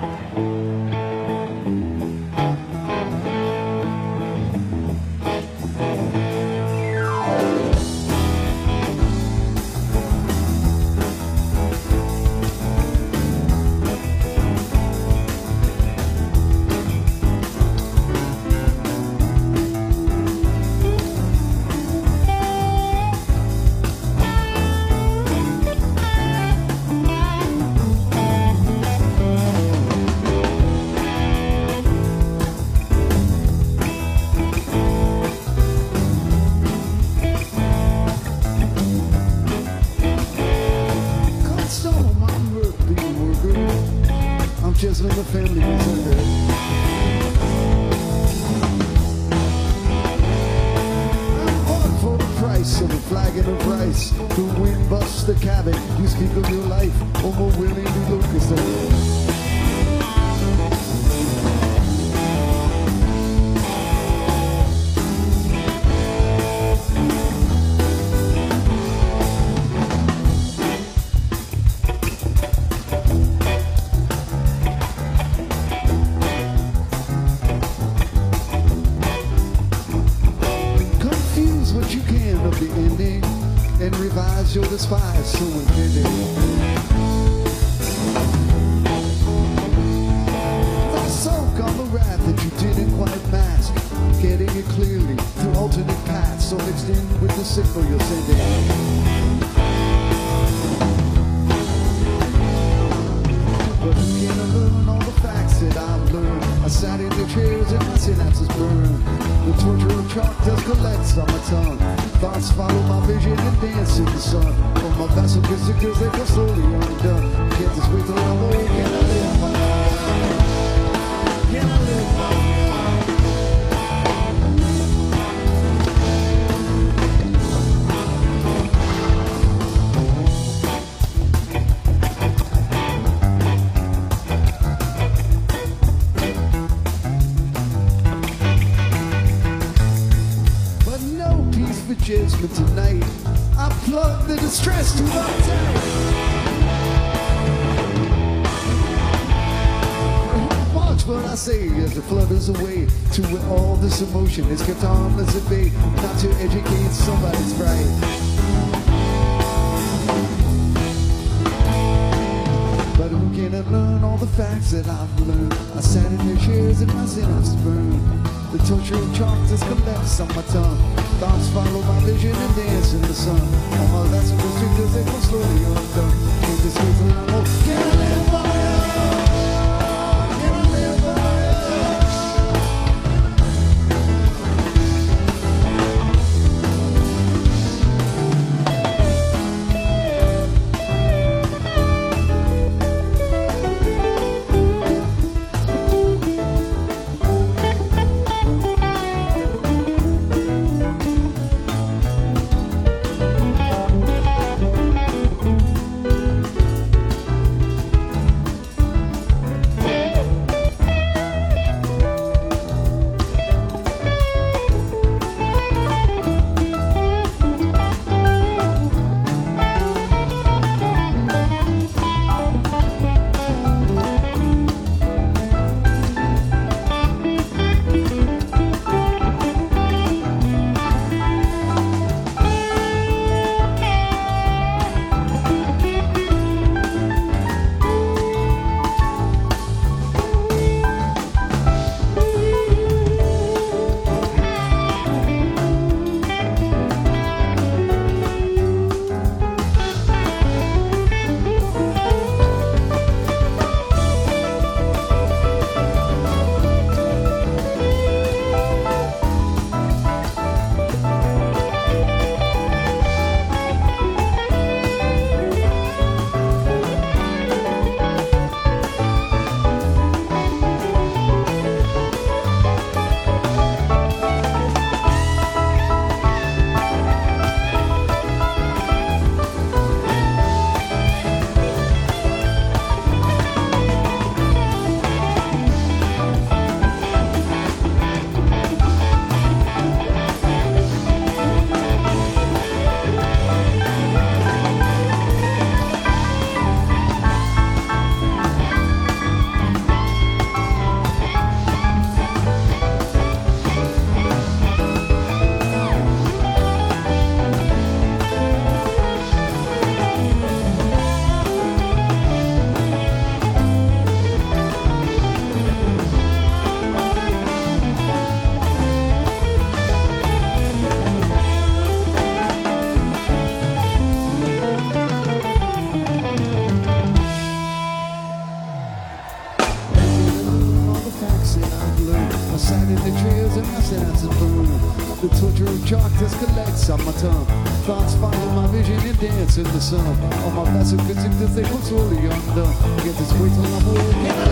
Just when the family was under. I'm on for the price of a flag and a price. The wind busts the cabin. You speak of your life, or more willingly locust than and revise your despise so intended. I soak on the wrath that you didn't quite mask, getting it clearly through alternate paths, so mixed in with the signal you're sending. But who can I learn all the facts that I've learned? I sat in the chairs and my synapses burn. The torture of chalk dust collects on my tongue. Thoughts follow my vision and dance in the sun. On my vessel gets the girls, they go slowly undone. Can't this wait till I'm old? Can I live my life? Can I live my life? Judgment tonight, I plug the distress to my tank. Watch what I say as it flutters away to where all this emotion is kept harmless at bay, not to educate somebody's pride. But who can I learn all the facts that I've learned? I sat in their chairs and my synapses burned. The torture of chalk just collects on my tongue. Thoughts follow my vision and dance in the sun. All my last restrictors, they go slowly undone. Can't this wait till I'm old? Can I live fire? Can I live facts that I've learned. I sat in the trails and my synapses burn. The torture of chalk just collects on my tongue. Thoughts follow my vision and dance in the sun. All my passive consider they put slowly undone. Get this way till I'm awake.